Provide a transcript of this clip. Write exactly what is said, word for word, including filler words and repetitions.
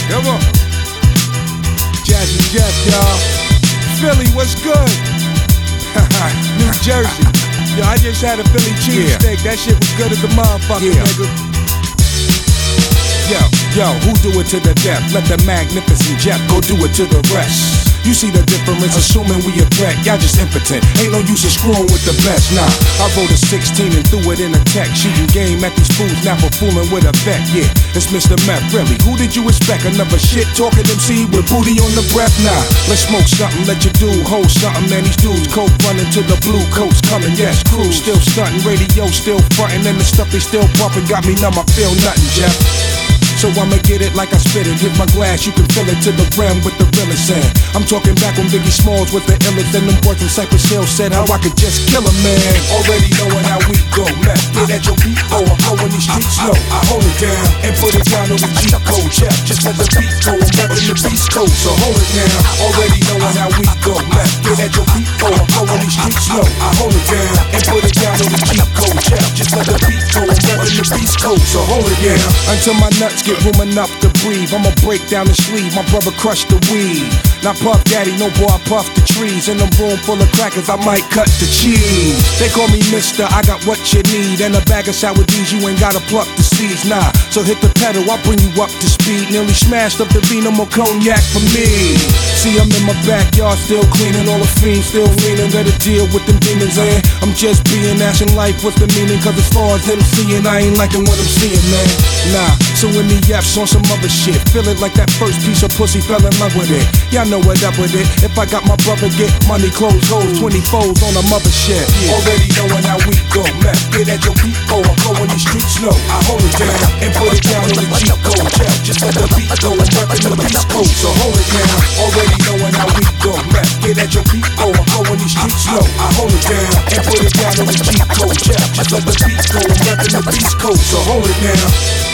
Come on. Jazzy Jeff, y'all. Philly, what's good? New Jersey. Yo, I just had a Philly cheesesteak. Yeah. That shit was good as a motherfucker, yeah. Nigga. Yo, yo, who do it to the death? Let the magnificent Jeff go do it to the rest. You see the difference, assuming we a threat. Y'all just impotent, ain't no use in screwing with the best. Nah, I wrote a sixteen and threw it in a tech. Shooting game at these fools, now for fooling with a vet. Yeah, it's Mister Meth, really. Who did you expect? Another shit talking M C with booty on the breath? Nah, let's smoke something, let your dude hold something. Man, these dudes coke running to the blue coats coming. Yes, crew still stunting, radio still fronting, and the stuff they still bumping got me numb. I feel nothing, Jeff. So I'ma get it like I spit it. Hit my glass, you can fill it to the rim with the realest end. I'm talking back when Biggie Smalls was the illest, and them boys from Cypress Hill said how I could just kill a man. Already knowing how we go, man. Get at your beat, oh, I'm blowing these streets low. I hold it down and put it down on the G code. Jeff, just let the beat go, I'm repping the beast code. So hold it down, already knowing how we go, man. Get at your beat, oh, I'm blowing these streets low. I hold it down and put it down on the G code. Jeff, just let the beat go, I'm repping the beast code. So hold it down until my nuts get room enough to breathe. I'ma break down the sleeve, my brother crushed the weed. Now Puff Daddy, no boy, I puff the trees. In a room full of crackers, I might cut the cheese. They call me Mister, I got what you need. And a bag of sour D's, you ain't gotta pluck the seeds, nah. So hit the pedal, I'll bring you up to speed. Nearly smashed up the vino, more cognac for me. See, I'm in my backyard, still cleaning, all the fiends still leaning. Better deal with them demons, and I'm just being asking life, what's the meaning? Cause as far as them seeing, I ain't liking what I'm seeing, man. Nah, so in the F's on some other shit. Feel it like that first piece of pussy, fell in love with it. Y'all know what up with it. If I got my brother get money, clothes, hoes, twenty foes on a mother shit. Yeah. Already knowing how we go, man. Get at your beat, oh, I'm blowing these streets low. I hold it down and put it down on the G code. Jeff, just let the beat go and reppin' the beast code. So hold it down, already knowing how we go, man. Get at your beat, oh, I'm blowing these streets low. I hold it down and put it down on the G code. Jeff, just let the beat go and reppin' the beast code. So hold it down.